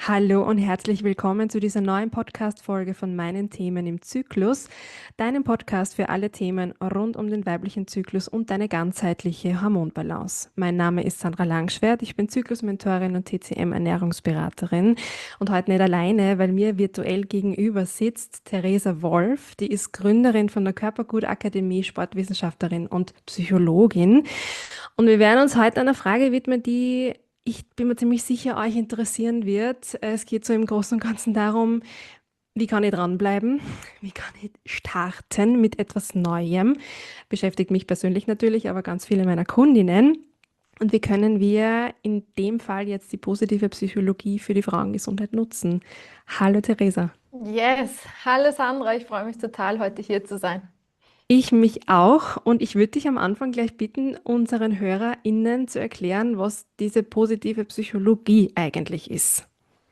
Hallo und herzlich willkommen zu dieser neuen Podcast-Folge von meinen Themen im Zyklus, deinem Podcast für alle Themen rund um den weiblichen Zyklus und deine ganzheitliche Hormonbalance. Mein Name ist Sandra Langschwert, ich bin Zyklusmentorin und TCM-Ernährungsberaterin und heute nicht alleine, weil mir virtuell gegenüber sitzt Theresa Wolf, die ist Gründerin von der Körpergut-Akademie, Sportwissenschaftlerin und Psychologin. Und wir werden uns heute einer Frage widmen, die ich bin mir ziemlich sicher euch interessieren wird. Es geht so im Großen und Ganzen darum, wie kann ich dranbleiben? Wie kann ich starten mit etwas Neuem? Beschäftigt mich persönlich natürlich, aber ganz viele meiner Kundinnen. Und wie können wir in dem Fall jetzt die positive Psychologie für die Frauengesundheit nutzen? Hallo Theresa. Yes, hallo Sandra, ich freue mich total, heute hier zu sein. Ich mich auch und ich würde dich am Anfang gleich bitten, unseren HörerInnen zu erklären, was diese positive Psychologie eigentlich ist.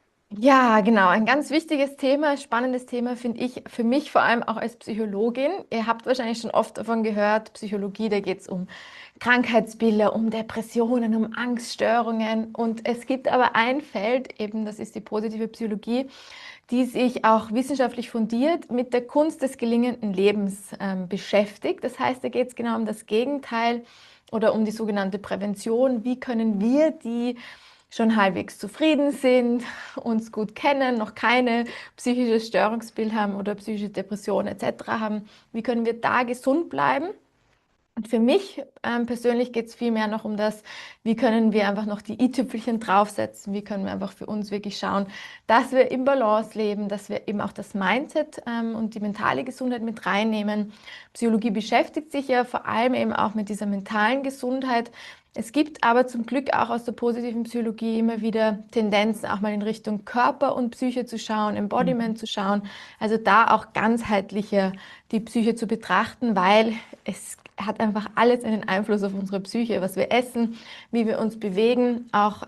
Ja, genau, ein ganz wichtiges Thema, spannendes Thema finde ich für mich vor allem auch als Psychologin. Ihr habt wahrscheinlich schon oft davon gehört, Psychologie, da geht es um Krankheitsbilder, um Depressionen, um Angststörungen. Und es gibt aber ein Feld, eben das ist die positive Psychologie, die sich auch wissenschaftlich fundiert mit der Kunst des gelingenden Lebens beschäftigt. Das heißt, da geht es genau um das Gegenteil oder um die sogenannte Prävention. Wie können wir, die schon halbwegs zufrieden sind, uns gut kennen, noch keine psychisches Störungsbild haben oder psychische Depression etc. haben, wie können wir da gesund bleiben? Und für mich persönlich geht es vielmehr noch um das, wie können wir einfach noch die i-Tüpfelchen draufsetzen, wie können wir einfach für uns wirklich schauen, dass wir im Balance leben, dass wir eben auch das Mindset und die mentale Gesundheit mit reinnehmen. Psychologie beschäftigt sich ja vor allem eben auch mit dieser mentalen Gesundheit. Es gibt aber zum Glück auch aus der positiven Psychologie immer wieder Tendenzen, auch mal in Richtung Körper und Psyche zu schauen, Mhm. Embodiment zu schauen. Also da auch ganzheitlicher die Psyche zu betrachten, weil es hat einfach alles einen Einfluss auf unsere Psyche, was wir essen, wie wir uns bewegen, auch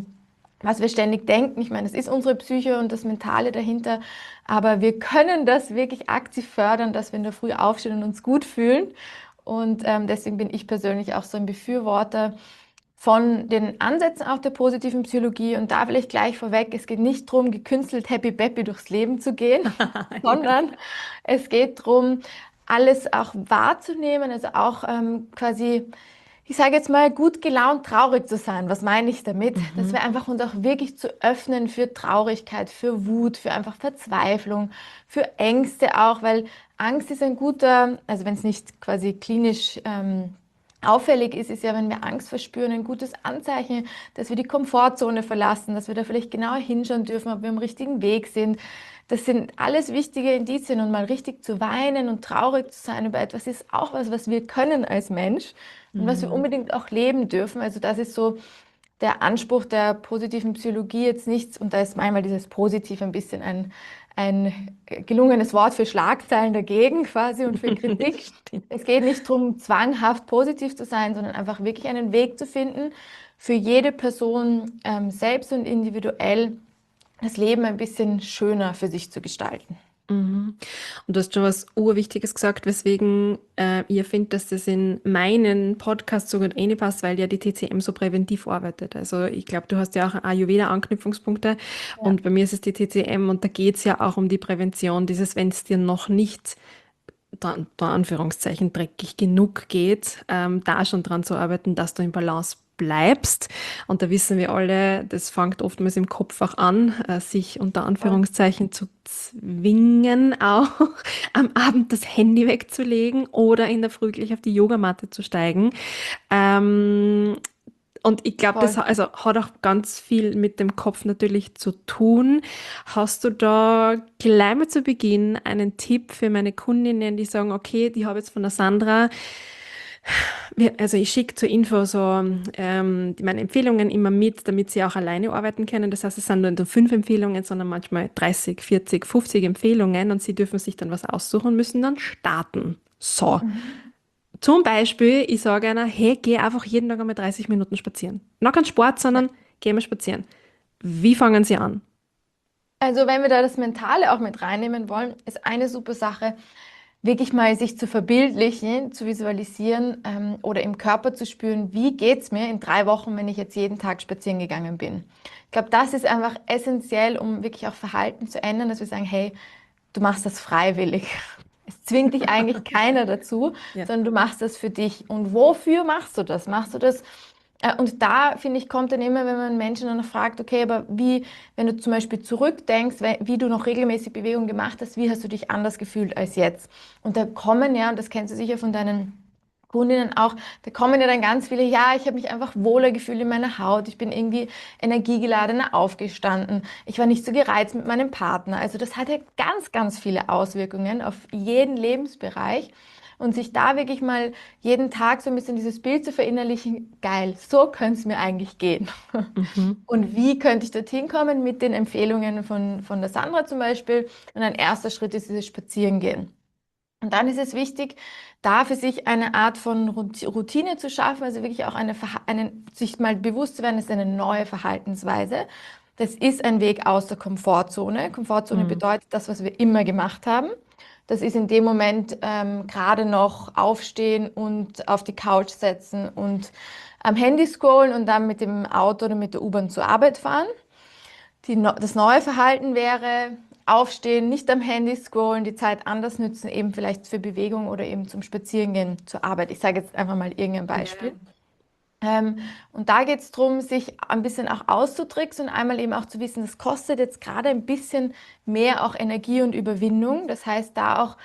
was wir ständig denken. Ich meine, es ist unsere Psyche und das Mentale dahinter, aber wir können das wirklich aktiv fördern, dass wir in der Früh aufstehen und uns gut fühlen. Und deswegen bin ich persönlich auch so ein Befürworter von den Ansätzen auch der positiven Psychologie. Und da vielleicht gleich vorweg, es geht nicht darum, gekünstelt happy peppy durchs Leben zu gehen, Ja. sondern es geht darum, alles auch wahrzunehmen, also auch quasi, ich sage jetzt mal, gut gelaunt traurig zu sein. Was meine ich damit? Dass Mhm. wir einfach uns auch wirklich zu öffnen für Traurigkeit, für Wut, für einfach Verzweiflung, für Ängste auch, weil Angst ist ein guter, also wenn es nicht quasi klinisch auffällig ist, ist ja, wenn wir Angst verspüren, ein gutes Anzeichen, dass wir die Komfortzone verlassen, dass wir da vielleicht genauer hinschauen dürfen, ob wir am richtigen Weg sind. Das sind alles wichtige Indizien und mal richtig zu weinen und traurig zu sein über etwas ist auch was, was wir können als Mensch und was wir Mhm. unbedingt auch leben dürfen. Also das ist so der Anspruch der positiven Psychologie jetzt nichts, und da ist manchmal dieses Positiv ein bisschen ein gelungenes Wort für Schlagzeilen dagegen quasi und für Kritik. Stimmt. Es geht nicht darum, zwanghaft positiv zu sein, sondern einfach wirklich einen Weg zu finden, für jede Person selbst und individuell das Leben ein bisschen schöner für sich zu gestalten. Mhm. Und du hast schon was Urwichtiges gesagt, weswegen ihr findet, dass das in meinen Podcast so gut reinpasst, weil ja die TCM so präventiv arbeitet. Also ich glaube, du hast ja auch Ayurveda-Anknüpfungspunkte Ja. und bei mir ist es die TCM und da geht es ja auch um die Prävention, dieses, wenn es dir noch nicht da Anführungszeichen dreckig genug geht, da schon dran zu arbeiten, dass du im Balance bleibst. Und da wissen wir alle, das fängt oftmals im Kopf auch an, sich unter Voll. Anführungszeichen zu zwingen, auch am Abend das Handy wegzulegen oder in der Früh gleich auf die Yogamatte zu steigen. Ähm, und ich glaube, das Voll. also, hat auch ganz viel mit dem Kopf natürlich zu tun. Hast du da gleich mal zu Beginn einen Tipp für meine Kundinnen, die sagen, okay, die habe jetzt von der Sandra, also ich schicke zur Info so meine Empfehlungen immer mit, damit sie auch alleine arbeiten können. Das heißt, es sind nur 5 Empfehlungen, sondern manchmal 30, 40, 50 Empfehlungen und sie dürfen sich dann was aussuchen und müssen dann starten. So. Mhm. Zum Beispiel, ich sage einer, hey, geh einfach jeden Tag einmal 30 Minuten spazieren. Noch kein Sport, Ja. sondern geh mal spazieren. Wie fangen Sie an? Also wenn wir da das Mentale auch mit reinnehmen wollen, ist eine super Sache. wirklich mal sich zu verbildlichen, zu visualisieren oder im Körper zu spüren, wie geht's mir in 3 Wochen, wenn ich jetzt jeden Tag spazieren gegangen bin. Ich glaube, das ist einfach essentiell, um wirklich auch Verhalten zu ändern, dass wir sagen, hey, du machst das freiwillig. Es zwingt dich eigentlich keiner dazu, Ja. sondern du machst das für dich. Und wofür machst du das? Machst du das? Und da, finde ich, kommt dann immer, wenn man Menschen dann fragt, okay, aber wie, wenn du zum Beispiel zurückdenkst, wie du noch regelmäßig Bewegung gemacht hast, wie hast du dich anders gefühlt als jetzt? Und da kommen ja, und das kennst du sicher von deinen Kundinnen auch, da kommen ja dann ganz viele, ja, ich habe mich einfach wohler gefühlt in meiner Haut, ich bin irgendwie energiegeladener aufgestanden, ich war nicht so gereizt mit meinem Partner. Also das hat ja ganz, ganz viele Auswirkungen auf jeden Lebensbereich. Und sich da wirklich mal jeden Tag so ein bisschen dieses Bild zu verinnerlichen, geil, so könnte es mir eigentlich gehen. Mhm. Und wie könnte ich dorthin kommen mit den Empfehlungen von der Sandra zum Beispiel? Und ein erster Schritt ist dieses Spazierengehen. Und dann ist es wichtig, da für sich eine Art von Routine zu schaffen, also wirklich auch sich mal bewusst zu werden, das ist eine neue Verhaltensweise. Das ist ein Weg aus der Komfortzone. Komfortzone Mhm. bedeutet das, was wir immer gemacht haben. Das ist in dem Moment gerade noch aufstehen und auf die Couch setzen und am Handy scrollen und dann mit dem Auto oder mit der U-Bahn zur Arbeit fahren. Das neue Verhalten wäre aufstehen, nicht am Handy scrollen, die Zeit anders nutzen, eben vielleicht für Bewegung oder eben zum Spazierengehen zur Arbeit. Ich sage jetzt einfach mal irgendein Beispiel. Ja. Und da geht es darum, sich ein bisschen auch auszutricksen und einmal eben auch zu wissen, das kostet jetzt gerade ein bisschen mehr auch Energie und Überwindung. Das heißt, da auch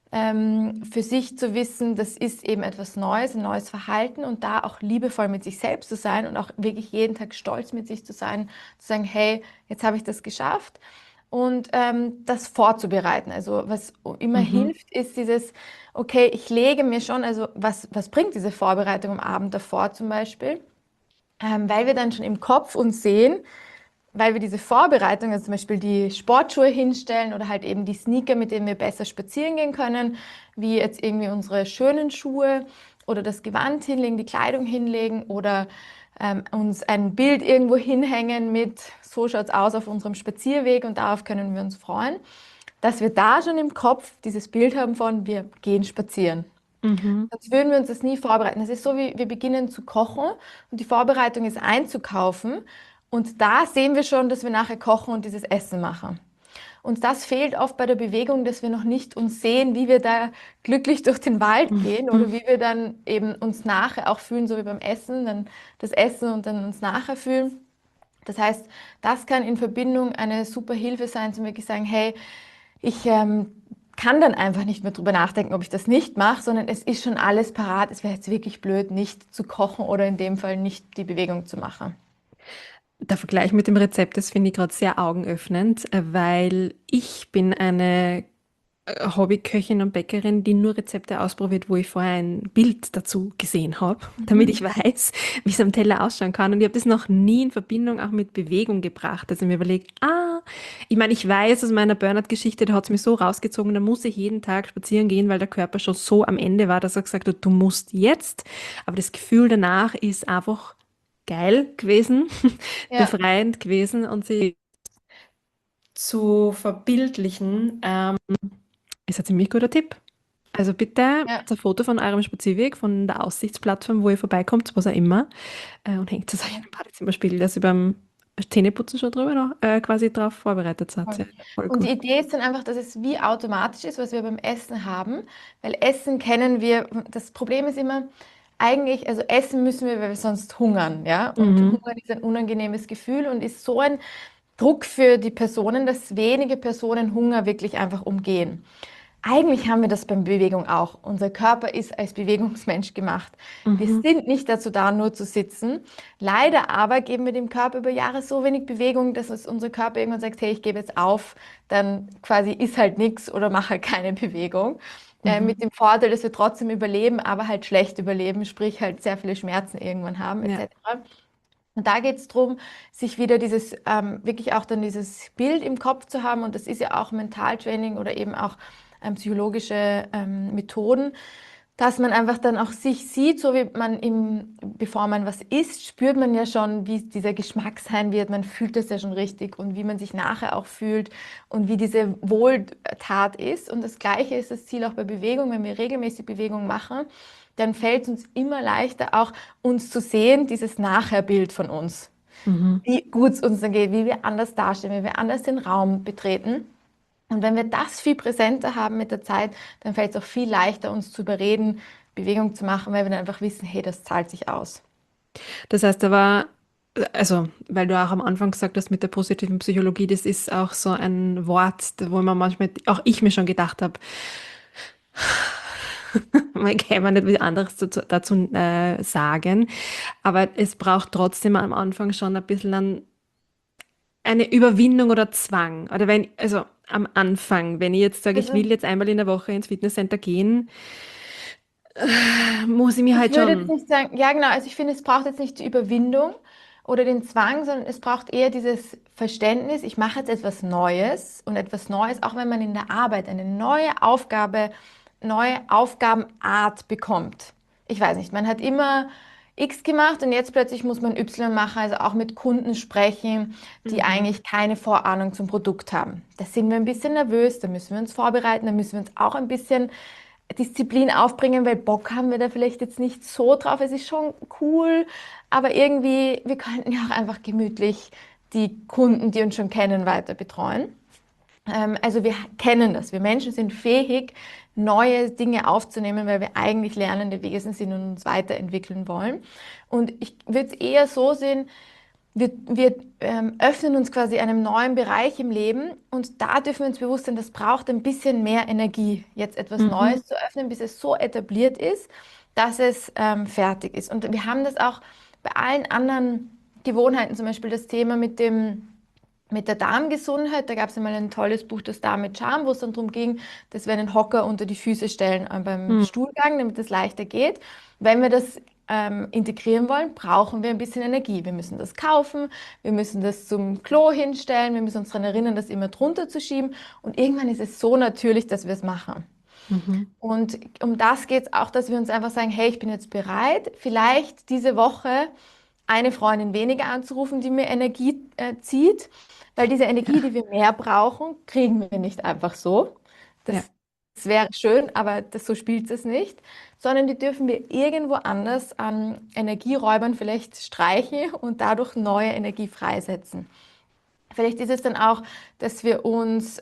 für sich zu wissen, das ist eben etwas Neues, ein neues Verhalten und da auch liebevoll mit sich selbst zu sein und auch wirklich jeden Tag stolz mit sich zu sein, zu sagen, hey, jetzt habe ich das geschafft und das vorzubereiten. Also was immer Mhm. hilft, ist dieses, okay, ich lege mir schon, also was bringt diese Vorbereitung am Abend davor zum Beispiel? Weil wir dann schon im Kopf uns sehen, weil wir diese Vorbereitung, also zum Beispiel die Sportschuhe hinstellen oder halt eben die Sneaker, mit denen wir besser spazieren gehen können, wie jetzt irgendwie unsere schönen Schuhe oder das Gewand hinlegen, die Kleidung hinlegen oder uns ein Bild irgendwo hinhängen mit, so schaut's aus auf unserem Spazierweg und darauf können wir uns freuen, dass wir da schon im Kopf dieses Bild haben von, wir gehen spazieren. Mhm. Sonst würden wir uns das nie vorbereiten. Das ist so, wie wir beginnen zu kochen und die Vorbereitung ist einzukaufen. Und da sehen wir schon, dass wir nachher kochen und dieses Essen machen. Und das fehlt oft bei der Bewegung, dass wir noch nicht uns sehen, wie wir da glücklich durch den Wald gehen oder Mhm. wie wir dann eben uns nachher auch fühlen, so wie beim Essen, dann das Essen und dann uns nachher fühlen. Das heißt, das kann in Verbindung eine super Hilfe sein, zum wirklich sagen, hey, ich kann dann einfach nicht mehr drüber nachdenken, ob ich das nicht mache, sondern es ist schon alles parat. Es wäre jetzt wirklich blöd, nicht zu kochen oder in dem Fall nicht die Bewegung zu machen. Der Vergleich mit dem Rezept, das finde ich gerade sehr augenöffnend, weil ich bin eine Hobbyköchin und Bäckerin, die nur Rezepte ausprobiert, wo ich vorher ein Bild dazu gesehen habe, damit ich Mhm. weiß, wie es am Teller ausschauen kann. Und ich habe das noch nie in Verbindung auch mit Bewegung gebracht. Also mir überlegt, ich meine, ich weiß aus meiner Burnout-Geschichte, da hat es mich so rausgezogen, da muss ich jeden Tag spazieren gehen, weil der Körper schon so am Ende war, dass er gesagt hat, du musst jetzt. Aber das Gefühl danach ist einfach geil gewesen, Ja, befreiend gewesen und sie zu verbildlichen, ist ein ziemlich guter Tipp. Also bitte ja. macht ein Foto von eurem Spazierweg, von der Aussichtsplattform, wo ihr vorbeikommt, was auch immer, und hängt es euch in den Badezimmerspiegel, dass ihr beim Zähneputzen schon drüber noch, quasi drauf vorbereitet seid. Voll. Ja, voll Und gut. die Idee ist dann einfach, dass es wie automatisch ist, was wir beim Essen haben, weil Essen kennen wir. Das Problem ist immer, eigentlich, also essen müssen wir, weil wir sonst hungern, ja? Und Mhm. Hungern ist ein unangenehmes Gefühl und ist so ein Druck für die Personen, dass wenige Personen Hunger wirklich einfach umgehen. Eigentlich haben wir das beim Bewegung auch. Unser Körper ist als Bewegungsmensch gemacht. Wir Mhm. sind nicht dazu da, nur zu sitzen. Leider aber geben wir dem Körper über Jahre so wenig Bewegung, dass es unser Körper irgendwann sagt, hey, ich gebe jetzt auf, dann quasi ist halt nichts oder mache halt keine Bewegung. Mhm. Mit dem Vorteil, dass wir trotzdem überleben, aber halt schlecht überleben, sprich halt sehr viele Schmerzen irgendwann haben, Ja. etc. Und da geht es darum, sich wieder dieses, wirklich auch dann dieses Bild im Kopf zu haben. Und das ist ja auch Mentaltraining oder eben auch psychologische Methoden, dass man einfach dann auch sich sieht, so wie man bevor man was isst, spürt man ja schon, wie dieser Geschmack sein wird. Man fühlt das ja schon richtig und wie man sich nachher auch fühlt und wie diese Wohltat ist. Und das Gleiche ist das Ziel auch bei Bewegung. Wenn wir regelmäßig Bewegung machen, dann fällt es uns immer leichter, auch uns zu sehen, dieses Nachherbild von uns. Mhm. Wie gut es uns dann geht, wie wir anders dastehen, wie wir anders den Raum betreten. Und wenn wir das viel präsenter haben mit der Zeit, dann fällt es auch viel leichter, uns zu überreden, Bewegung zu machen, weil wir dann einfach wissen, hey, das zahlt sich aus. Das heißt aber, also, weil du auch am Anfang gesagt hast mit der positiven Psychologie, das ist auch so ein Wort, wo man manchmal, auch ich mir schon gedacht habe, man kann man nicht viel anderes dazu sagen, aber es braucht trotzdem am Anfang schon ein bisschen eine Überwindung oder Zwang. Oder wenn, also am Anfang, wenn ich jetzt sage, ich Also will jetzt einmal in der Woche ins Fitnesscenter gehen, muss ich mir ich halt würde jetzt schon. nicht sagen, ja genau, also ich finde, es braucht jetzt nicht die Überwindung oder den Zwang, sondern es braucht eher dieses Verständnis, ich mache jetzt etwas Neues und etwas Neues, auch wenn man in der Arbeit eine neue Aufgabenart bekommt. Ich weiß nicht, man hat immer X gemacht und jetzt plötzlich muss man Y machen, also auch mit Kunden sprechen, die Mhm. eigentlich keine Vorahnung zum Produkt haben. Da sind wir ein bisschen nervös, da müssen wir uns vorbereiten, da müssen wir uns auch ein bisschen Disziplin aufbringen, weil Bock haben wir da vielleicht jetzt nicht so drauf. Es ist schon cool, aber irgendwie, wir könnten ja auch einfach gemütlich die Kunden, die uns schon kennen, weiter betreuen. Also wir kennen das. Wir Menschen sind fähig, neue Dinge aufzunehmen, weil wir eigentlich lernende Wesen sind und uns weiterentwickeln wollen. Und ich würde es eher so sehen, wir öffnen uns quasi einem neuen Bereich im Leben und da dürfen wir uns bewusst sein, das braucht ein bisschen mehr Energie, jetzt etwas Mhm. Neues zu öffnen, bis es so etabliert ist, dass es fertig ist. Und wir haben das auch bei allen anderen Gewohnheiten, zum Beispiel das Thema mit der Darmgesundheit. Da gab es einmal ein tolles Buch, das Darm mit Charme, wo es dann darum ging, dass wir einen Hocker unter die Füße stellen beim Mhm. Stuhlgang, damit es leichter geht. Wenn wir das integrieren wollen, brauchen wir ein bisschen Energie. Wir müssen das kaufen, wir müssen das zum Klo hinstellen, wir müssen uns daran erinnern, das immer drunter zu schieben. Und irgendwann ist es so natürlich, dass wir es machen. Mhm. Und um das geht es auch, dass wir uns einfach sagen, hey, ich bin jetzt bereit, vielleicht diese Woche eine Freundin weniger anzurufen, die mir Energie zieht, weil diese Energie, Ja, die wir mehr brauchen, kriegen wir nicht einfach so. ja. Das wäre schön, aber so spielt es nicht, sondern die dürfen wir irgendwo anders an Energieräubern vielleicht streichen und dadurch neue Energie freisetzen. Vielleicht ist es dann auch, dass wir uns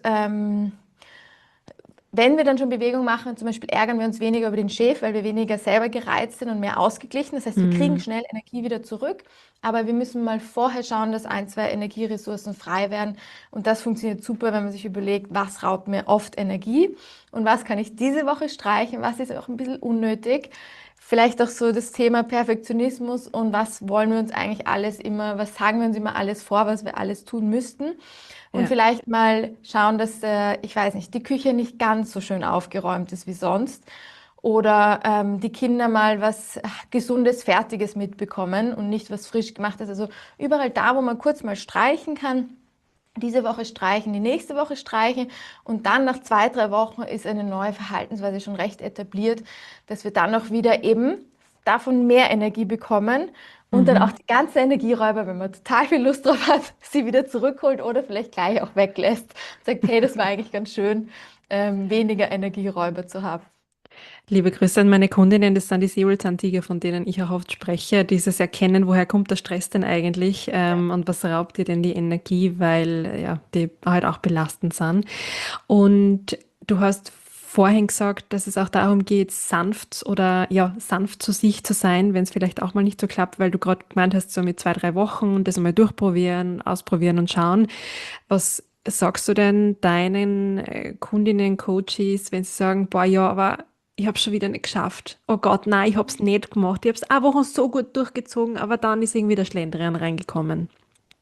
wenn wir dann schon Bewegung machen, zum Beispiel ärgern wir uns weniger über den Chef, weil wir weniger selber gereizt sind und mehr ausgeglichen. Das heißt, wir kriegen Mhm. schnell Energie wieder zurück, aber wir müssen mal vorher schauen, dass ein, zwei Energieressourcen frei werden. Und das funktioniert super, wenn man sich überlegt, was raubt mir oft Energie und was kann ich diese Woche streichen, was ist auch ein bisschen unnötig. Vielleicht auch so das Thema Perfektionismus und was wollen wir uns eigentlich alles immer, was sagen wir uns immer alles vor, was wir alles tun müssten. Und Ja. vielleicht mal schauen, dass, ich weiß nicht, die Küche nicht ganz so schön aufgeräumt ist wie sonst. Oder die Kinder mal was Gesundes, Fertiges mitbekommen und nicht was frisch gemachtes. Also überall da, wo man kurz mal streichen kann, diese Woche streichen, die nächste Woche streichen und dann nach 2, 3 Wochen ist eine neue Verhaltensweise schon recht etabliert, dass wir dann auch wieder eben davon mehr Energie bekommen und dann auch Mhm. die ganze Energieräuber, wenn man total viel Lust drauf hat, sie wieder zurückholt oder vielleicht gleich auch weglässt. Sagt, hey, das war eigentlich ganz schön, weniger Energieräuber zu haben. Liebe Grüße an meine Kundinnen, das sind die Säbelzahntiger, von denen ich auch oft spreche. Dieses Erkennen, woher kommt der Stress denn eigentlich und was raubt dir denn die Energie, weil ja, die halt auch belastend sind. Und du hast vorhin gesagt, dass es auch darum geht, sanft oder ja, sanft zu sich zu sein, wenn es vielleicht auch mal nicht so klappt, weil du gerade gemeint hast, so mit 2, 3 Wochen das einmal durchprobieren, ausprobieren und schauen. Was sagst du denn deinen Kundinnen, Coaches, wenn sie sagen, boah, ja, aber ich habe schon wieder nicht geschafft. Oh Gott, nein, ich habe es nicht gemacht. Ich habe es eine Woche so gut durchgezogen, aber dann ist irgendwie der Schlendrian reingekommen.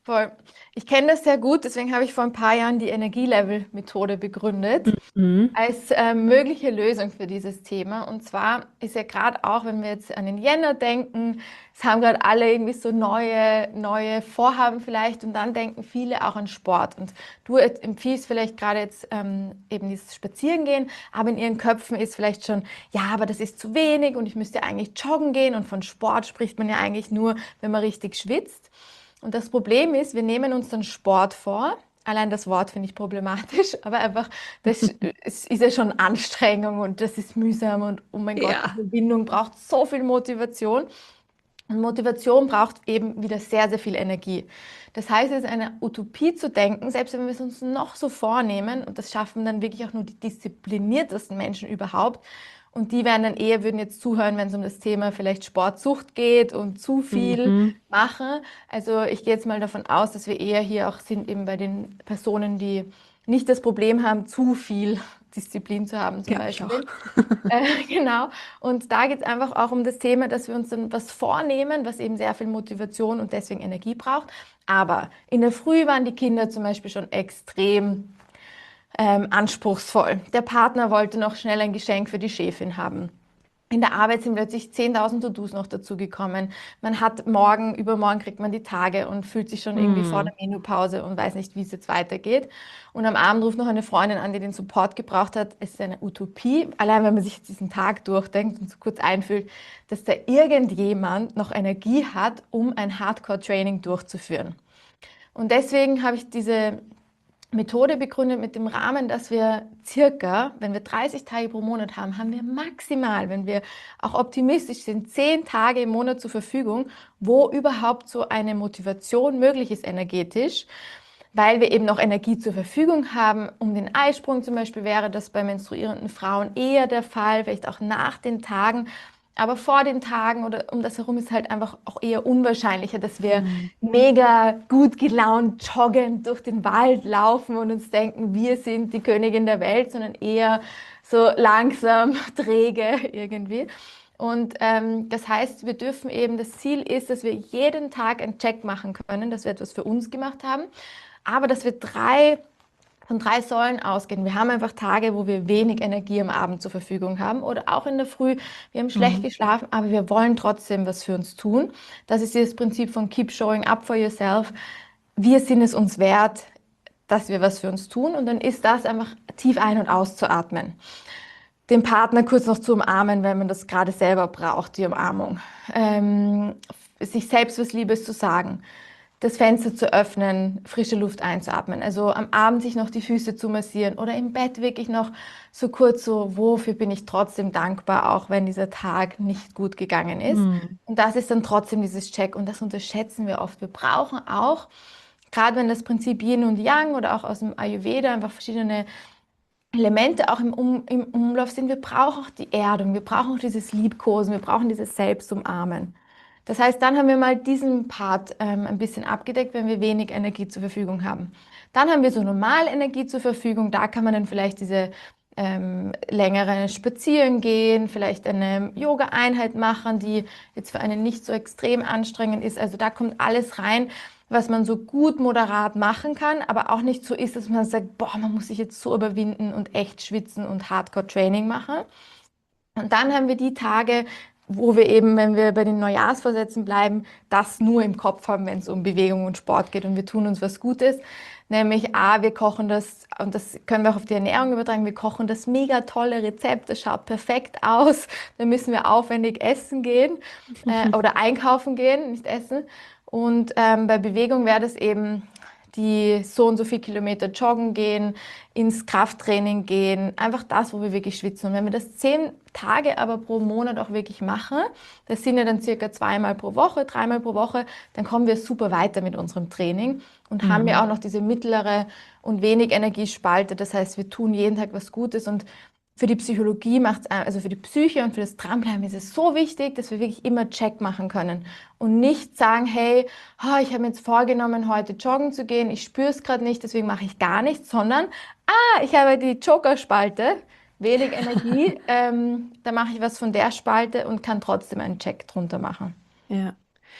Voll. Ich kenne das sehr gut, deswegen habe ich vor ein paar Jahren die Energielevel-Methode begründet Mhm. als mögliche Lösung für dieses Thema. Und zwar ist ja gerade auch, wenn wir jetzt an den Jänner denken, es haben gerade alle irgendwie so neue Vorhaben vielleicht und dann denken viele auch an Sport. Und du empfiehlst vielleicht gerade jetzt eben dieses Spazierengehen, aber in ihren Köpfen ist vielleicht schon, ja, aber das ist zu wenig und ich müsste eigentlich joggen gehen und von Sport spricht man ja eigentlich nur, wenn man richtig schwitzt. Und das Problem ist, wir nehmen uns dann Sport vor. Allein das Wort finde ich problematisch, aber einfach, es ist ja schon Anstrengung und das ist mühsam und oh mein Gott, die Ja. Verbindung braucht so viel Motivation. Und Motivation braucht eben wieder sehr, sehr viel Energie. Das heißt, es ist eine Utopie zu denken, selbst wenn wir es uns noch so vornehmen, und das schaffen dann wirklich auch nur die diszipliniertesten Menschen überhaupt. Und die werden dann eher, würden jetzt zuhören, wenn es um das Thema vielleicht Sportsucht geht und zu viel Mhm. machen. Also ich gehe jetzt mal davon aus, dass wir eher hier auch sind eben bei den Personen, die nicht das Problem haben, zu viel Disziplin zu haben zum Glaube ich auch. Beispiel. Genau. Und da geht es einfach auch um das Thema, dass wir uns dann was vornehmen, was eben sehr viel Motivation und deswegen Energie braucht. Aber in der Früh waren die Kinder zum Beispiel schon extrem anspruchsvoll. Der Partner wollte noch schnell ein Geschenk für die Chefin haben. In der Arbeit sind plötzlich 10.000 To-Dos noch dazugekommen. Man hat morgen, übermorgen kriegt man die Tage und fühlt sich schon irgendwie vor Mhm. der Menopause und weiß nicht, wie es jetzt weitergeht. Und am Abend ruft noch eine Freundin an, die den Support gebraucht hat. Es ist eine Utopie, allein wenn man sich jetzt diesen Tag durchdenkt und so kurz einfühlt, dass da irgendjemand noch Energie hat, um ein Hardcore-Training durchzuführen. Und deswegen habe ich diese Methode begründet mit dem Rahmen, dass wir circa, wenn wir 30 Tage pro Monat haben, haben wir maximal, wenn wir auch optimistisch sind, 10 Tage im Monat zur Verfügung, wo überhaupt so eine Motivation möglich ist energetisch, weil wir eben noch Energie zur Verfügung haben. Um den Eisprung zum Beispiel wäre das bei menstruierenden Frauen eher der Fall, vielleicht auch nach den Tagen. Aber vor den Tagen oder um das herum ist halt einfach auch eher unwahrscheinlicher, dass wir Mhm. mega gut gelaunt joggend durch den Wald laufen und uns denken, wir sind die Königin der Welt, sondern eher so langsam, träge irgendwie. Und das heißt, wir dürfen eben, das Ziel ist, dass wir jeden Tag einen Check machen können, dass wir etwas für uns gemacht haben, aber dass wir von drei Säulen ausgehen. Wir haben einfach Tage, wo wir wenig Energie am Abend zur Verfügung haben oder auch in der Früh. Wir haben schlecht Mhm. geschlafen, aber wir wollen trotzdem was für uns tun. Das ist dieses Prinzip von Keep Showing Up for Yourself. Wir sind es uns wert, dass wir was für uns tun. Und dann ist das einfach tief ein- und auszuatmen. Den Partner kurz noch zu umarmen, wenn man das gerade selber braucht, die Umarmung. Sich selbst was Liebes zu sagen, das Fenster zu öffnen, frische Luft einzuatmen. Also am Abend sich noch die Füße zu massieren oder im Bett wirklich noch so kurz so, wofür bin ich trotzdem dankbar, auch wenn dieser Tag nicht gut gegangen ist. Mhm. Und das ist dann trotzdem dieses Check und das unterschätzen wir oft. Wir brauchen auch, gerade wenn das Prinzip Yin und Yang oder auch aus dem Ayurveda einfach verschiedene Elemente auch im Umlauf sind, wir brauchen auch die Erdung, wir brauchen auch dieses Liebkosen, wir brauchen dieses Selbstumarmen. Das heißt, dann haben wir mal diesen Part ein bisschen abgedeckt, wenn wir wenig Energie zur Verfügung haben. Dann haben wir so normal Energie zur Verfügung, da kann man dann vielleicht diese längere Spazieren gehen, vielleicht eine Yoga-Einheit machen, die jetzt für einen nicht so extrem anstrengend ist. Also da kommt alles rein, was man so gut moderat machen kann, aber auch nicht so ist, dass man sagt, boah, man muss sich jetzt so überwinden und echt schwitzen und Hardcore-Training machen. Und dann haben wir die Tage, wo wir eben, wenn wir bei den Neujahrsvorsätzen bleiben, das nur im Kopf haben, wenn es um Bewegung und Sport geht und wir tun uns was Gutes. Nämlich, wir kochen das, und das können wir auch auf die Ernährung übertragen, wir kochen das mega tolle Rezept, das schaut perfekt aus. Da müssen wir aufwendig essen gehen oder einkaufen gehen, nicht essen. Und bei Bewegung wäre das eben die so und so viel Kilometer joggen gehen, ins Krafttraining gehen, einfach das, wo wir wirklich schwitzen. Und wenn wir das 10 Tage aber pro Monat auch wirklich machen, das sind ja dann circa zweimal pro Woche, dreimal pro Woche, dann kommen wir super weiter mit unserem Training und haben ja Mhm. auch noch diese mittlere und wenig Energiespalte. Das heißt, wir tun jeden Tag was Gutes und für die Psychologie macht es, also für die Psyche und für das Dranbleiben ist es so wichtig, dass wir wirklich immer Check machen können und nicht sagen, hey, ich habe mir jetzt vorgenommen, heute joggen zu gehen, ich spüre es gerade nicht, deswegen mache ich gar nichts, sondern, ich habe die Joker-Spalte, wenig Energie, da mache ich was von der Spalte und kann trotzdem einen Check drunter machen. Ja.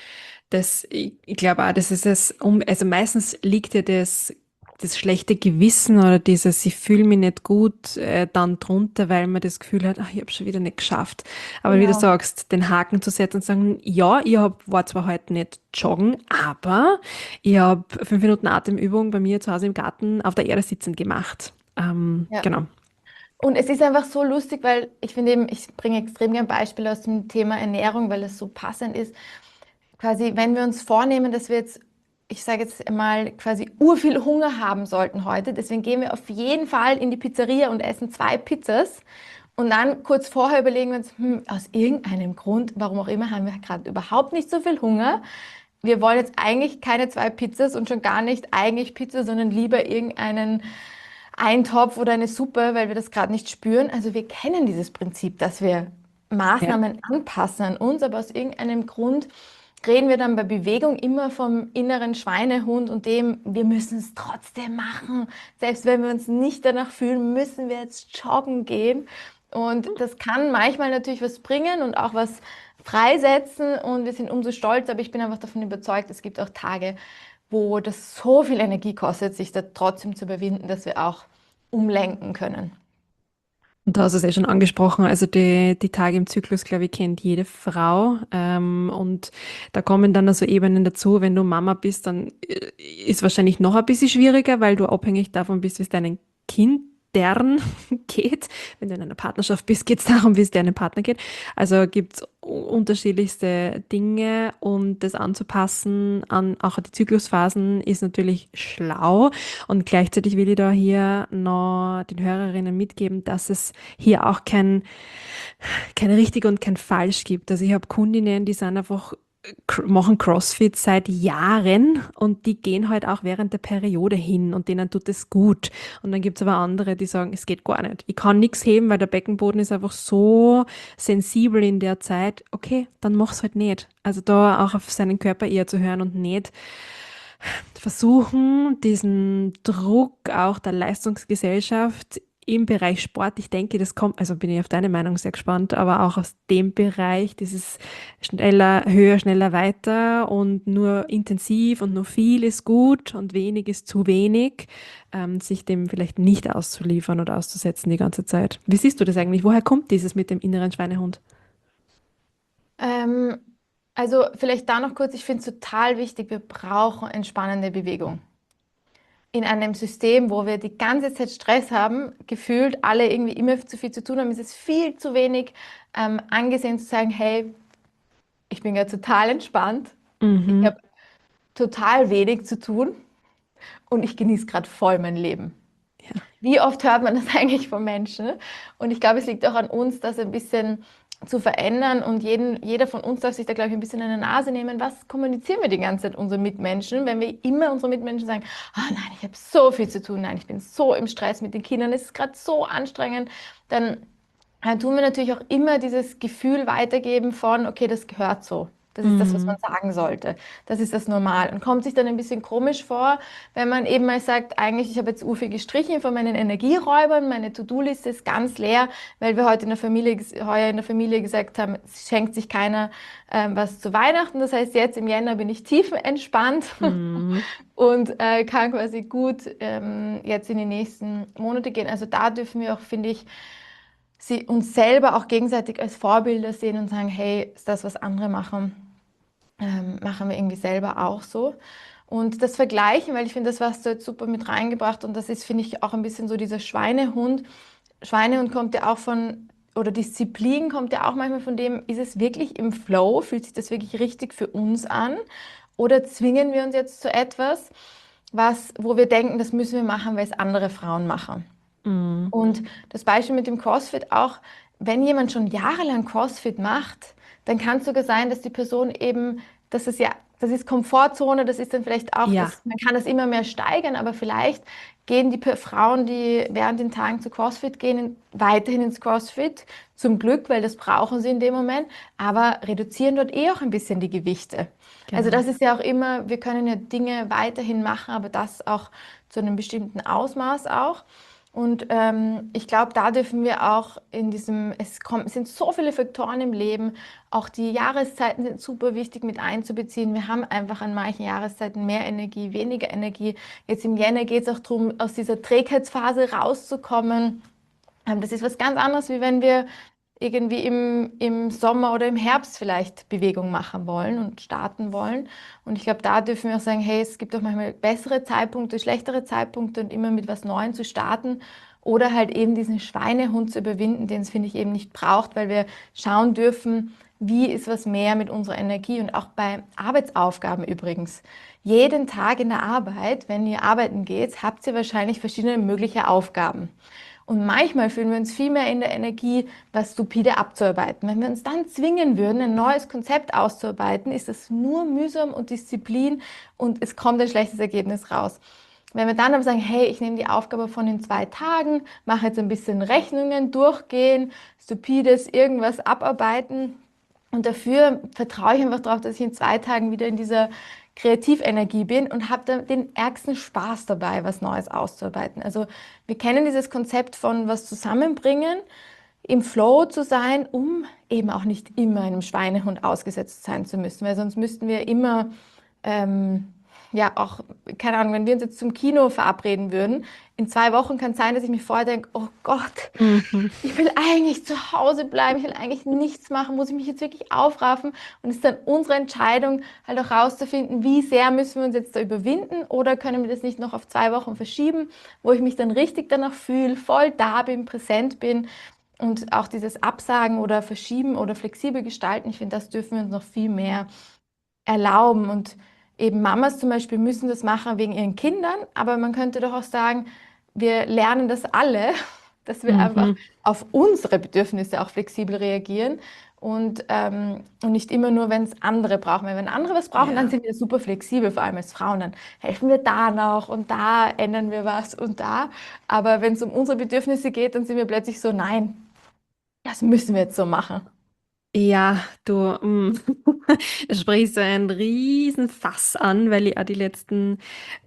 Ich glaube auch, das ist es, also meistens liegt ja das schlechte Gewissen oder dieses, ich fühle mich nicht gut, dann drunter, weil man das Gefühl hat, ach, ich habe schon wieder nicht geschafft. Aber wie du Genau. sagst, den Haken zu setzen und sagen, ja, war zwar heute nicht joggen, aber ich habe 5 Minuten Atemübung bei mir zu Hause im Garten auf der Erde sitzend gemacht. Ja. Genau. Und es ist einfach so lustig, weil ich finde eben, ich bringe extrem gern Beispiele aus dem Thema Ernährung, weil es so passend ist. Quasi, wenn wir uns vornehmen, dass wir jetzt, ich sage jetzt mal, quasi urviel Hunger haben sollten heute, deswegen gehen wir auf jeden Fall in die Pizzeria und essen 2 Pizzas. Und dann kurz vorher überlegen wir uns, aus irgendeinem Grund, warum auch immer, haben wir gerade überhaupt nicht so viel Hunger. Wir wollen jetzt eigentlich keine 2 Pizzas und schon gar nicht eigentlich Pizza, sondern lieber irgendeinen Eintopf oder eine Suppe, weil wir das gerade nicht spüren. Also wir kennen dieses Prinzip, dass wir Ja. Maßnahmen anpassen an uns, aber aus irgendeinem Grund reden wir dann bei Bewegung immer vom inneren Schweinehund und dem, wir müssen es trotzdem machen. Selbst wenn wir uns nicht danach fühlen, müssen wir jetzt joggen gehen. Und das kann manchmal natürlich was bringen und auch was freisetzen und wir sind umso stolzer, aber ich bin einfach davon überzeugt, es gibt auch Tage, wo das so viel Energie kostet, sich da trotzdem zu überwinden, dass wir auch umlenken können. Und du hast es ja schon angesprochen, also die Tage im Zyklus, glaube ich, kennt jede Frau. Und da kommen dann also Ebenen dazu. Wenn du Mama bist, dann ist wahrscheinlich noch ein bisschen schwieriger, weil du abhängig davon bist, wie es deinen Kindern geht. Wenn du in einer Partnerschaft bist, geht es darum, wie es deinem Partner geht. Also gibt es unterschiedlichste Dinge und das anzupassen an auch die Zyklusphasen ist natürlich schlau. Und gleichzeitig will ich da hier noch den Hörerinnen mitgeben, dass es hier auch kein richtig und kein falsch gibt. Also ich habe Kundinnen, die sind einfach machen CrossFit seit Jahren und die gehen halt auch während der Periode hin und denen tut es gut. Und dann gibt es aber andere, die sagen, es geht gar nicht. Ich kann nichts heben, weil der Beckenboden ist einfach so sensibel in der Zeit. Okay, dann mach's halt nicht. Also da auch auf seinen Körper eher zu hören und nicht versuchen, diesen Druck auch der Leistungsgesellschaft im Bereich Sport, ich denke, das kommt, also bin ich auf deine Meinung sehr gespannt, aber auch aus dem Bereich, dieses schneller, höher, schneller, weiter und nur intensiv und nur viel ist gut und wenig ist zu wenig, sich dem vielleicht nicht auszuliefern oder auszusetzen die ganze Zeit. Wie siehst du das eigentlich? Woher kommt dieses mit dem inneren Schweinehund? Ähm, also vielleicht da noch kurz, ich finde es total wichtig, wir brauchen entspannende Bewegung. In einem System, wo wir die ganze Zeit Stress haben, gefühlt alle irgendwie immer zu viel zu tun haben, ist es viel zu wenig angesehen zu sagen, hey, ich bin ja total entspannt, ich Mhm. habe total wenig zu tun und ich genieße gerade voll mein Leben. Ja. Wie oft hört man das eigentlich von Menschen? Und ich glaube, es liegt auch an uns, das ein bisschen zu verändern und jeder von uns darf sich da, glaube ich, ein bisschen an der Nase nehmen. Was kommunizieren wir die ganze Zeit unseren Mitmenschen, wenn wir immer unsere Mitmenschen sagen, oh nein, ich habe so viel zu tun, nein, ich bin so im Stress mit den Kindern, es ist gerade so anstrengend, dann tun wir natürlich auch immer dieses Gefühl weitergeben von, okay, das gehört so. Das ist das, was man Mhm. sagen sollte. Das ist das Normal. Und kommt sich dann ein bisschen komisch vor, wenn man eben mal sagt, eigentlich, ich habe jetzt viel gestrichen von meinen Energieräubern, meine To-Do-Liste ist ganz leer, weil wir heute in der Familie, heuer in der Familie gesagt haben, es schenkt sich keiner was zu Weihnachten. Das heißt, jetzt im Jänner bin ich tiefenentspannt Mhm. und kann quasi gut jetzt in die nächsten Monate gehen. Also da dürfen wir auch, finde ich, sie uns selber auch gegenseitig als Vorbilder sehen und sagen, hey, ist das, was andere machen, machen wir irgendwie selber auch so. Und das Vergleichen, weil ich finde, das hast du jetzt super mit reingebracht und das ist, finde ich, auch ein bisschen so dieser Schweinehund. Schweinehund kommt ja auch von, oder Disziplin kommt ja auch manchmal von dem, ist es wirklich im Flow? Fühlt sich das wirklich richtig für uns an? Oder zwingen wir uns jetzt zu etwas, wo wir denken, das müssen wir machen, weil es andere Frauen machen? Mhm. Und das Beispiel mit dem CrossFit auch, wenn jemand schon jahrelang CrossFit macht, dann kann es sogar sein, dass die Person eben, das ist Komfortzone, das ist dann vielleicht auch, Ja, man kann das immer mehr steigern, aber vielleicht gehen die Frauen, die während den Tagen zu CrossFit gehen, weiterhin ins CrossFit, zum Glück, weil das brauchen sie in dem Moment, aber reduzieren dort eh auch ein bisschen die Gewichte. Also genau. das ist ja auch immer, wir können ja Dinge weiterhin machen, aber das auch zu einem bestimmten Ausmaß auch. Und ich glaube, da dürfen wir auch es sind so viele Faktoren im Leben, auch die Jahreszeiten sind super wichtig mit einzubeziehen. Wir haben einfach an manchen Jahreszeiten mehr Energie, weniger Energie. Jetzt im Jänner geht es auch darum, aus dieser Trägheitsphase rauszukommen. Das ist was ganz anderes, wie wenn wir irgendwie im Sommer oder im Herbst vielleicht Bewegung machen wollen und starten wollen. Und ich glaube, da dürfen wir auch sagen, hey, es gibt auch manchmal bessere Zeitpunkte, schlechtere Zeitpunkte und immer mit was Neuem zu starten. Oder halt eben diesen Schweinehund zu überwinden, den es, finde ich, eben nicht braucht, weil wir schauen dürfen, wie ist was mehr mit unserer Energie und auch bei Arbeitsaufgaben übrigens. Jeden Tag in der Arbeit, wenn ihr arbeiten geht, habt ihr wahrscheinlich verschiedene mögliche Aufgaben. Und manchmal fühlen wir uns viel mehr in der Energie, was stupide abzuarbeiten. Wenn wir uns dann zwingen würden, ein neues Konzept auszuarbeiten, ist das nur mühsam und Disziplin und es kommt ein schlechtes Ergebnis raus. Wenn wir dann aber sagen, hey, ich nehme die Aufgabe von den 2 Tagen, mache jetzt ein bisschen Rechnungen durchgehen, stupides irgendwas abarbeiten und dafür vertraue ich einfach darauf, dass ich in 2 Tagen wieder in dieser Kreativenergie bin und habe dann den ärgsten Spaß dabei, was Neues auszuarbeiten. Also wir kennen dieses Konzept von was zusammenbringen, im Flow zu sein, um eben auch nicht immer einem Schweinehund ausgesetzt sein zu müssen, weil sonst müssten wir immer ja, auch, keine Ahnung, wenn wir uns jetzt zum Kino verabreden würden, in 2 Wochen kann es sein, dass ich mir vorher denke, oh Gott, Mhm. ich will eigentlich zu Hause bleiben, ich will eigentlich nichts machen, muss ich mich jetzt wirklich aufraffen? Und es ist dann unsere Entscheidung, halt auch rauszufinden, wie sehr müssen wir uns jetzt da überwinden oder können wir das nicht noch auf 2 Wochen verschieben, wo ich mich dann richtig danach fühle, voll da bin, präsent bin. Und auch dieses Absagen oder Verschieben oder flexibel gestalten, ich finde, das dürfen wir uns noch viel mehr erlauben. Und eben Mamas zum Beispiel müssen das machen wegen ihren Kindern, aber man könnte doch auch sagen, wir lernen das alle, dass wir einfach Mhm. auf unsere Bedürfnisse auch flexibel reagieren und nicht immer nur, wenn es andere brauchen. Weil wenn andere was brauchen, dann Ja. sind wir super flexibel, vor allem als Frauen. Dann helfen wir da noch und da ändern wir was und da. Aber wenn es um unsere Bedürfnisse geht, dann sind wir plötzlich so, nein, das müssen wir jetzt so machen. Ja, du sprichst so einen riesen Fass an, weil ich auch die letzten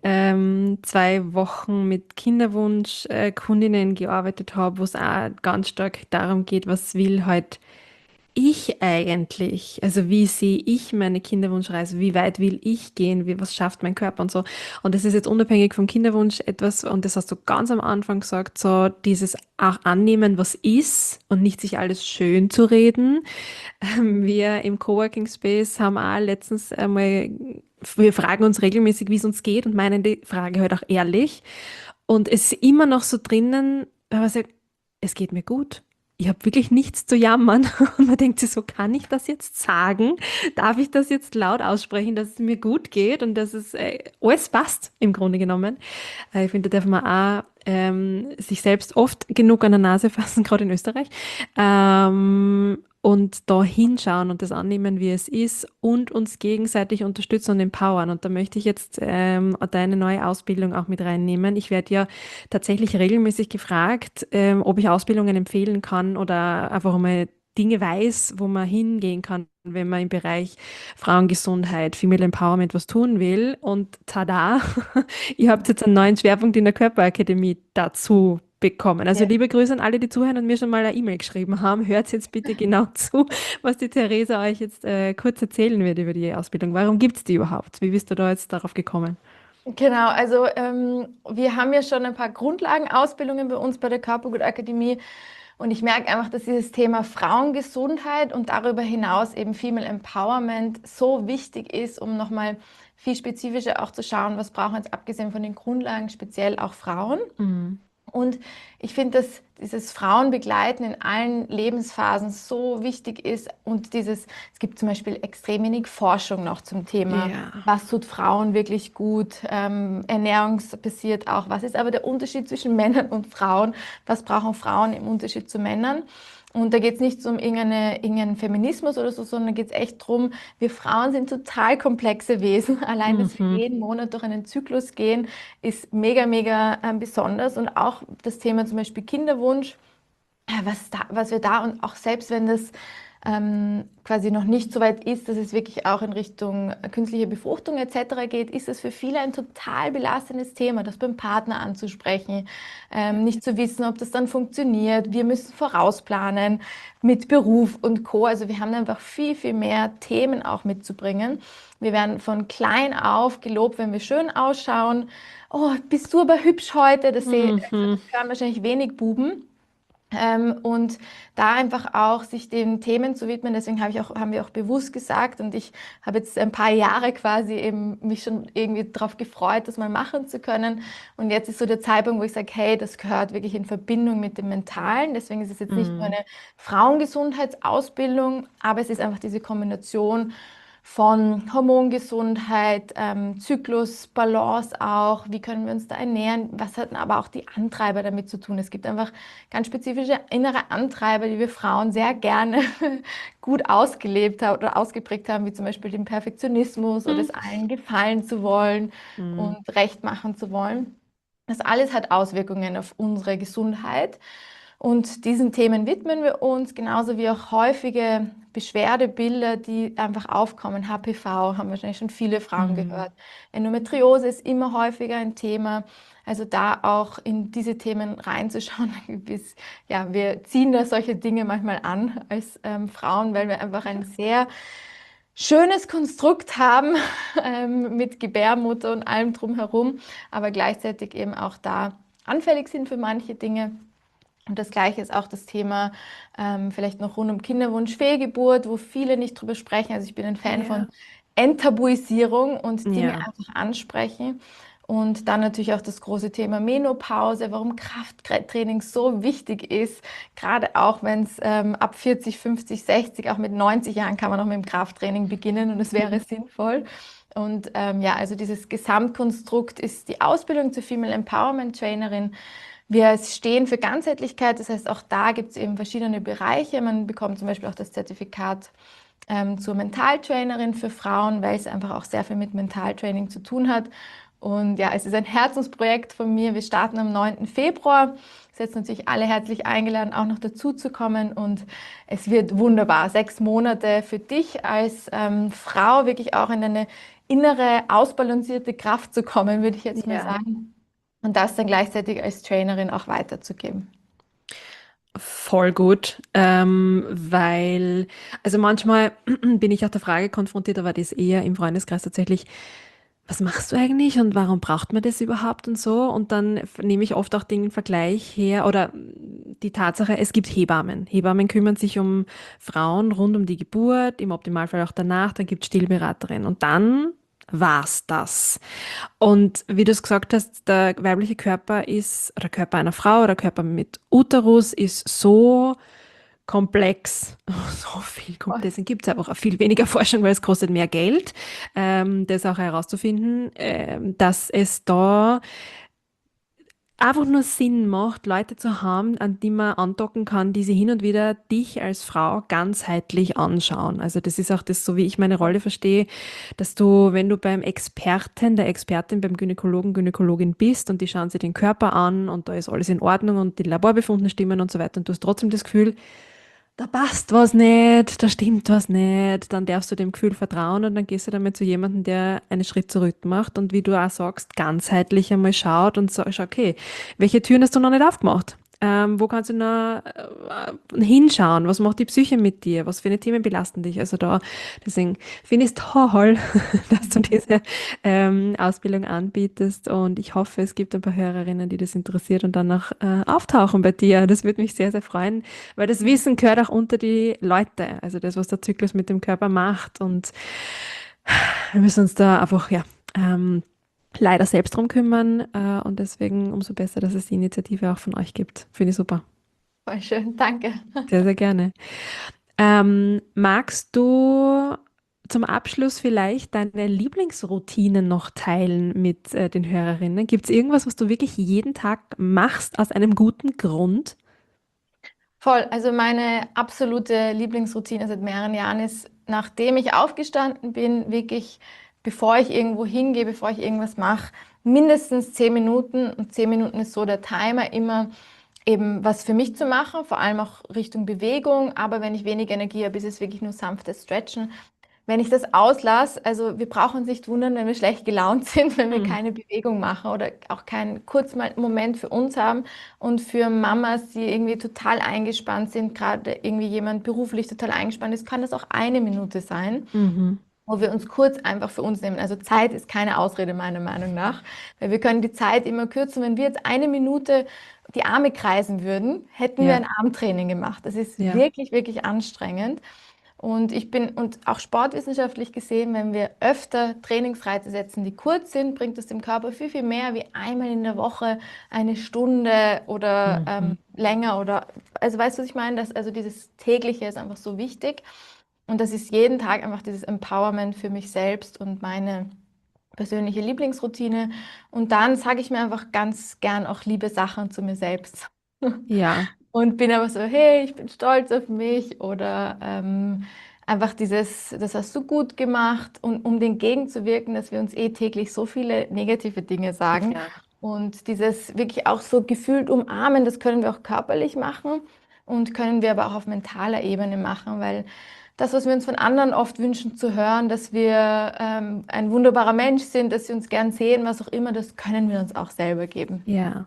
2 Wochen mit Kinderwunsch-Kundinnen gearbeitet habe, wo es auch ganz stark darum geht, was will halt ich eigentlich? Also wie sehe ich meine Kinderwunschreise? Wie weit will ich gehen? Was schafft mein Körper und so? Und das ist jetzt unabhängig vom Kinderwunsch etwas, und das hast du ganz am Anfang gesagt, so dieses auch annehmen, was ist und nicht sich alles schön zu reden. Wir im Coworking Space haben auch letztens einmal, wir fragen uns regelmäßig, wie es uns geht und meinen die Frage halt auch ehrlich. Und es ist immer noch so drinnen, wenn man sagt, es geht mir gut. Ich habe wirklich nichts zu jammern. Und man denkt sich so, kann ich das jetzt sagen? Darf ich das jetzt laut aussprechen, dass es mir gut geht und dass es alles passt im Grunde genommen? Ich finde, da darf man auch sich selbst oft genug an der Nase fassen, gerade in Österreich. Und da hinschauen und das annehmen, wie es ist und uns gegenseitig unterstützen und empowern. Und da möchte ich jetzt deine neue Ausbildung auch mit reinnehmen. Ich werde ja tatsächlich regelmäßig gefragt, ob ich Ausbildungen empfehlen kann oder einfach mal Dinge weiß, wo man hingehen kann, wenn man im Bereich Frauengesundheit, Female Empowerment was tun will. Und tada, ihr habt jetzt einen neuen Schwerpunkt in der Körperakademie dazu bekommen. Also Ja. liebe Grüße an alle, die zuhören und mir schon mal eine E-Mail geschrieben haben. Hört jetzt bitte genau zu, was die Theresa euch jetzt kurz erzählen wird über die Ausbildung. Warum gibt es die überhaupt? Wie bist du da jetzt darauf gekommen? Genau, also wir haben ja schon ein paar Grundlagenausbildungen bei uns bei der Körpergutakademie und ich merke einfach, dass dieses Thema Frauengesundheit und darüber hinaus eben Female Empowerment so wichtig ist, um nochmal viel spezifischer auch zu schauen, was brauchen jetzt abgesehen von den Grundlagen speziell auch Frauen. Mhm. Und ich finde, dass dieses Frauenbegleiten in allen Lebensphasen so wichtig ist und es gibt zum Beispiel extrem wenig Forschung noch zum Thema, Ja. was tut Frauen wirklich gut, ernährungsbasiert auch, was ist aber der Unterschied zwischen Männern und Frauen, was brauchen Frauen im Unterschied zu Männern? Und da geht es nicht um irgendeinen Feminismus oder so, sondern geht es echt darum, wir Frauen sind total komplexe Wesen. Allein, dass wir Mhm. jeden Monat durch einen Zyklus gehen, ist mega, mega besonders. Und auch das Thema zum Beispiel Kinderwunsch, was wir da und auch selbst wenn das quasi noch nicht so weit ist, dass es wirklich auch in Richtung künstliche Befruchtung etc. geht, ist es für viele ein total belastendes Thema, das beim Partner anzusprechen, nicht zu wissen, ob das dann funktioniert. Wir müssen vorausplanen mit Beruf und Co. Also wir haben einfach viel, viel mehr Themen auch mitzubringen. Wir werden von klein auf gelobt, wenn wir schön ausschauen. Oh, bist du aber hübsch heute. Mhm. Das hören wahrscheinlich wenig Buben. Und da einfach auch sich den Themen zu widmen, deswegen haben wir auch bewusst gesagt und ich habe jetzt ein paar Jahre quasi eben mich schon irgendwie darauf gefreut, das mal machen zu können. Und jetzt ist so der Zeitpunkt, wo ich sage, hey, das gehört wirklich in Verbindung mit dem Mentalen. Deswegen ist es jetzt nicht nur Mhm. eine Frauengesundheitsausbildung, aber es ist einfach diese Kombination von Hormongesundheit, Zyklus, Balance auch, wie können wir uns da ernähren, was hatten aber auch die Antreiber damit zu tun. Es gibt einfach ganz spezifische innere Antreiber, die wir Frauen sehr gerne gut ausgelebt haben oder ausgeprägt haben, wie zum Beispiel den Perfektionismus oder es allen gefallen zu wollen Mhm. und recht machen zu wollen. Das alles hat Auswirkungen auf unsere Gesundheit. Und diesen Themen widmen wir uns, genauso wie auch häufige Beschwerdebilder, die einfach aufkommen. HPV haben wahrscheinlich schon viele Frauen Mhm. gehört. Endometriose ist immer häufiger ein Thema. Also da auch in diese Themen reinzuschauen. Ja, wir ziehen da solche Dinge manchmal an als Frauen, weil wir einfach ein sehr schönes Konstrukt haben mit Gebärmutter und allem drumherum, aber gleichzeitig eben auch da anfällig sind für manche Dinge. Und das Gleiche ist auch das Thema vielleicht noch rund um Kinderwunsch, Fehlgeburt, wo viele nicht drüber sprechen. Also ich bin ein Fan Ja. von Enttabuisierung und Dinge Ja. einfach ansprechen. Und dann natürlich auch das große Thema Menopause, warum Krafttraining so wichtig ist, gerade auch wenn es ab 40, 50, 60, auch mit 90 Jahren kann man noch mit dem Krafttraining beginnen und es wäre sinnvoll. Und ja, also dieses Gesamtkonstrukt ist die Ausbildung zur Female Empowerment Trainerin. Wir stehen für Ganzheitlichkeit, das heißt, auch da gibt es eben verschiedene Bereiche. Man bekommt zum Beispiel auch das Zertifikat zur Mentaltrainerin für Frauen, weil es einfach auch sehr viel mit Mentaltraining zu tun hat. Und ja, es ist ein Herzensprojekt von mir. Wir starten am 9. Februar. Es sind jetzt natürlich alle herzlich eingeladen, auch noch dazu zu kommen. Und es wird wunderbar. 6 Monate für dich als Frau wirklich auch in eine innere, ausbalancierte Kraft zu kommen, würde ich jetzt mal Ja. sagen. Und das dann gleichzeitig als Trainerin auch weiterzugeben. Voll gut, weil, also manchmal bin ich auch der Frage konfrontiert, aber das eher im Freundeskreis tatsächlich, was machst du eigentlich und warum braucht man das überhaupt und so? Und dann nehme ich oft auch den Vergleich her oder die Tatsache, es gibt Hebammen. Hebammen kümmern sich um Frauen rund um die Geburt, im Optimalfall auch danach, dann gibt es Stillberaterinnen und dann war's das. Und wie du es gesagt hast, der weibliche Körper ist, oder Körper einer Frau oder Körper mit Uterus ist so komplex, so viel Voll. komplex. Deswegen gibt es einfach auch viel weniger Forschung, weil es kostet mehr Geld, das auch herauszufinden, dass es da einfach nur Sinn macht, Leute zu haben, an die man andocken kann, die sie hin und wieder dich als Frau ganzheitlich anschauen. Also das ist auch das, so wie ich meine Rolle verstehe, dass du, wenn du beim Experten, der Expertin, beim Gynäkologen, Gynäkologin bist und die schauen sich den Körper an und da ist alles in Ordnung und die Laborbefunde stimmen und so weiter und du hast trotzdem das Gefühl, da passt was nicht, da stimmt was nicht, dann darfst du dem Gefühl vertrauen und dann gehst du damit zu jemandem, der einen Schritt zurück macht und wie du auch sagst, ganzheitlich einmal schaut und sagt, okay, welche Türen hast du noch nicht aufgemacht? Wo kannst du noch hinschauen? Was macht die Psyche mit dir? Was für eine Themen belasten dich? Also da, deswegen finde ich es toll, dass du diese Ausbildung anbietest und ich hoffe, es gibt ein paar Hörerinnen, die das interessiert und dann auch auftauchen bei dir. Das würde mich sehr, sehr freuen. Weil das Wissen gehört auch unter die Leute, also das, was der Zyklus mit dem Körper macht. Und wir müssen uns da einfach, ja, leider selbst drum kümmern. Und deswegen umso besser, dass es die Initiative auch von euch gibt. Finde ich super. Voll schön, danke. Sehr, sehr gerne. Magst du zum Abschluss vielleicht deine Lieblingsroutinen noch teilen mit den Hörerinnen? Gibt es irgendwas, was du wirklich jeden Tag machst aus einem guten Grund? Voll, also meine absolute Lieblingsroutine seit mehreren Jahren ist, nachdem ich aufgestanden bin, wirklich, bevor ich irgendwo hingehe, bevor ich irgendwas mache, mindestens 10 Minuten. Und 10 Minuten ist so der Timer immer eben was für mich zu machen, vor allem auch Richtung Bewegung. Aber wenn ich wenig Energie habe, ist es wirklich nur sanftes Stretchen. Wenn ich das auslasse, also wir brauchen uns nicht wundern, wenn wir schlecht gelaunt sind, wenn wir Hm. keine Bewegung machen oder auch keinen kurzen Moment für uns haben. Und für Mamas, die irgendwie total eingespannt sind, gerade irgendwie jemand beruflich total eingespannt ist, kann das auch eine Minute sein, Mhm. wo wir uns kurz einfach für uns nehmen. Also Zeit ist keine Ausrede meiner Meinung nach, weil wir können die Zeit immer kürzen. Wenn wir jetzt eine Minute die Arme kreisen würden, hätten wir Ja, ein Armtraining gemacht. Das ist ja. wirklich, wirklich anstrengend. Und auch sportwissenschaftlich gesehen, wenn wir öfter Trainingsreize setzen, die kurz sind, bringt es dem Körper viel, viel mehr wie einmal in der Woche eine Stunde oder Mhm. länger oder, also weißt du, was ich meine? Also dieses tägliche ist einfach so wichtig. Und das ist jeden Tag einfach dieses Empowerment für mich selbst und meine persönliche Lieblingsroutine. Und dann sage ich mir einfach ganz gern auch liebe Sachen zu mir selbst. Ja, Und bin aber so, hey, ich bin stolz auf mich oder einfach das hast du gut gemacht und um dem gegenzuwirken, dass wir uns eh täglich so viele negative Dinge sagen ja. und dieses wirklich auch so gefühlt umarmen, das können wir auch körperlich machen und können wir aber auch auf mentaler Ebene machen, weil das, was wir uns von anderen oft wünschen zu hören, dass wir ein wunderbarer Mensch sind, dass sie uns gern sehen, was auch immer, das können wir uns auch selber geben. Ja.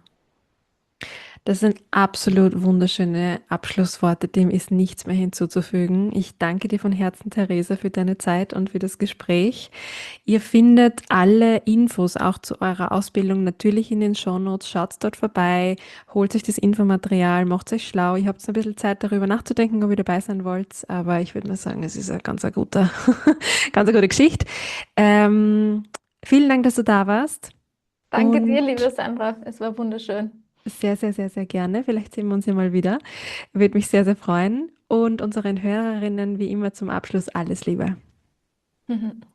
Das sind absolut wunderschöne Abschlussworte, dem ist nichts mehr hinzuzufügen. Ich danke dir von Herzen, Theresa, für deine Zeit und für das Gespräch. Ihr findet alle Infos auch zu eurer Ausbildung natürlich in den Shownotes. Schaut dort vorbei, holt euch das Infomaterial, macht euch schlau. Ihr habt ein bisschen Zeit darüber nachzudenken, ob ihr dabei sein wollt, aber ich würde mal sagen, es ist ein guter, ganz eine gute Geschichte. Ähm, Vielen Dank, dass du da warst Danke dir, und liebe Sandra, es war wunderschön. sehr, sehr, sehr, sehr gerne. Vielleicht sehen wir uns ja mal wieder. Würde mich sehr, sehr freuen. Und unseren Hörerinnen wie immer zum Abschluss alles Liebe.